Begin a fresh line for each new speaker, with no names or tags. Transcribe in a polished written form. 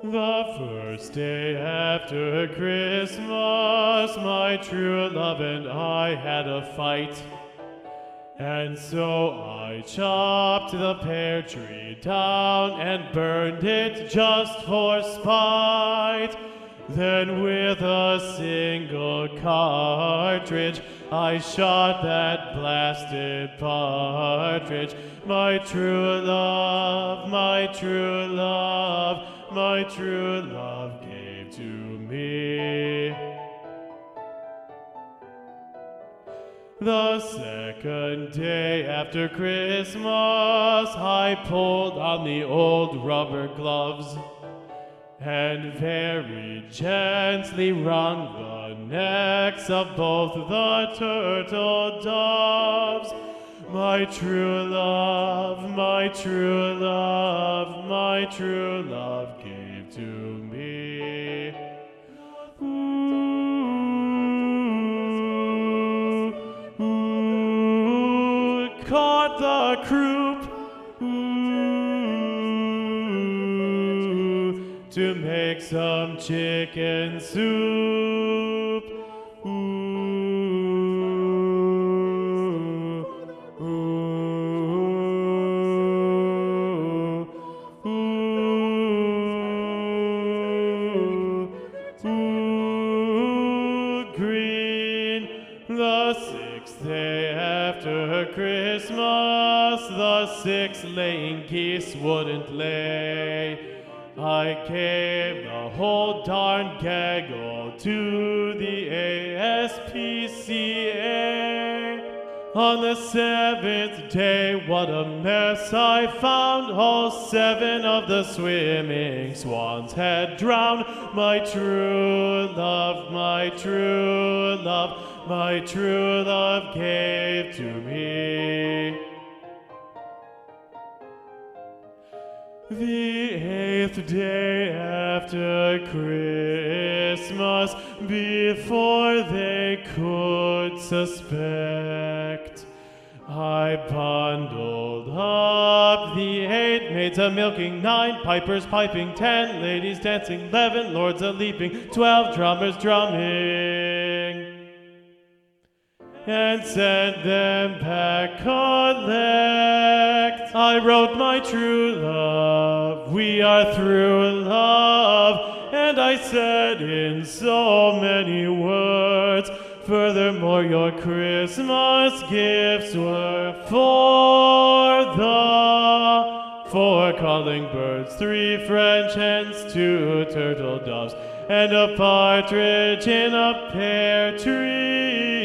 The first day after Christmas, my true love and I had a fight. And so I chopped the pear tree down and burned it just for spite. Then with a single cartridge, I shot that blasted partridge. My true love, my true love, my true love gave to me. The second day after Christmas, I pulled on the old rubber gloves and very gently wrung the necks of both the turtle doves. My true love, my true love, my true love gave to me. Ooh, caught the croup. To make some chicken soup. Ooh, ooh, ooh, ooh, green. The sixth day after Christmas, the 6 laying geese wouldn't lay. I gave the whole darn gaggle to the ASPCA. On the 7th day, what a mess I found. All 7 of the swimming swans had drowned. My true love, my true love, my true love gave to me. The 8th day after Christmas, before they could suspect, I bundled up the 8 maids a-milking, 9 pipers piping, 10 ladies dancing, 11 lords a-leaping, 12 drummers drumming, and sent them back collect. I wrote, my true love, we are through love, and I said in so many words, furthermore your Christmas gifts were for the 4 calling birds, 3 French hens, 2 turtle doves, and a partridge in a pear tree.